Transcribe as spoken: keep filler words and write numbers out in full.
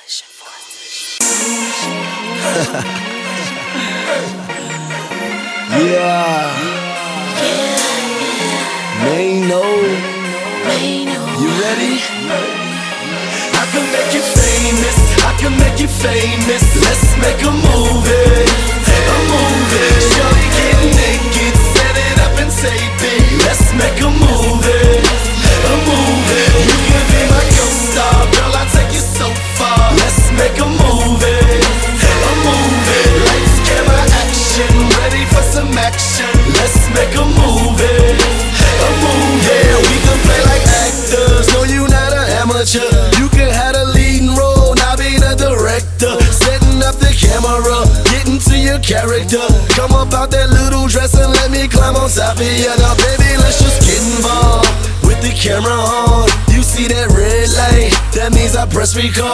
Yeah. Mano. You ready? I can make you famous, I can make you famous. Let's make a movie, a movie. Shorty get naked, set it up and tape it. Let's make a movie, a movie. You can be my co-star, girl, I'll take you so far. Let's make a movie, a movie. Lights, camera, action, ready for some action. Let's make a movie, a movie. Yeah, we can play like actors, no, you not an amateur. You can have a leading role, now be the director. Setting up the camera, getting to your character. Come up out that little dress and let me climb on top of you. Now baby, let's just get involved with the camera on. You see that red light, that means I press record.